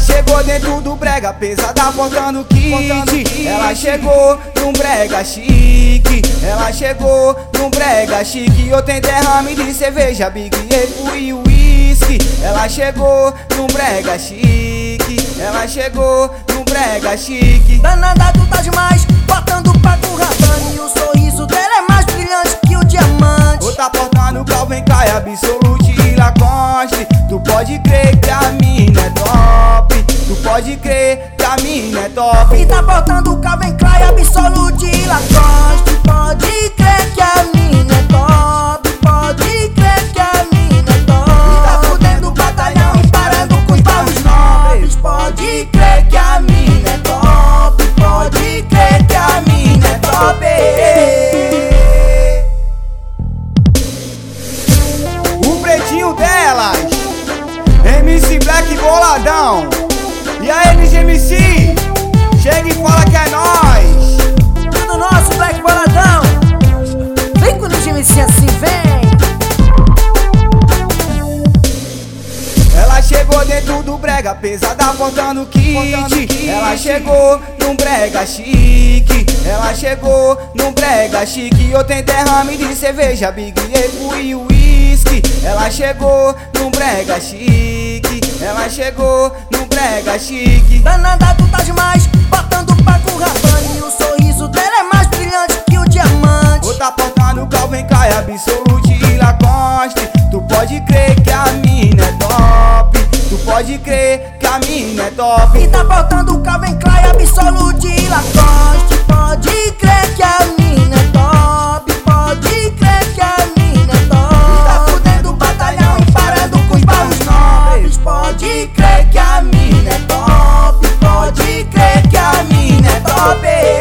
chegou dentro do brega pesada, portando kit. Ela chegou num brega chique. Ela chegou num brega chique. Eu tenho derrame de cerveja, Big Apple e whisky. Ela chegou num brega chique. Ela chegou num brega chique. Danada, tu tá demais, botando paco Rabanne. E o sorriso dela é mais brilhante que o diamante. Ou tá portando Calvin Klein, Absolute e Lacoste. Tu pode crer que a mina é top. Tu pode crer que a mina é top. E tá portando Calvin Klein, Absolute e Lacoste. Pode crer que a mina é top. Pode crer que a mina é top. E tá fudendo o batalhão e parando com os barros nobres. Pode crer que a mina é top. Pode crer que a mina é top. O pretinho delas, MC Black boladão. E a NGMC, chega e fala que é nóis. Tudo nosso, Black boladão. Vem com o NGMC assim, vem. Ela chegou dentro do brega pesada, portando kit. Ela chegou num brega chique. Ela chegou num brega chique. Eu tenho derrame de cerveja, Big Apple e whisky. Ela chegou num brega chique. Ela chegou num brega chique. Danada, tu tá demais, botando paco Rabanne. E o sorriso dela é mais brilhante que o diamante. Ou tá portando Calvin Klein, Absolute e Lacoste. Tu pode crer que a mina é top. Tu pode crer que a mina é top. E tá portando Calvin Klein, Absolute e Lacoste. Pode crer que a mina é top. Pode crer que a mina é top. E tá fudendo o batalhão e parando com os barros nobres. Pode crer que a mina é top. Pode crer que a mina é top.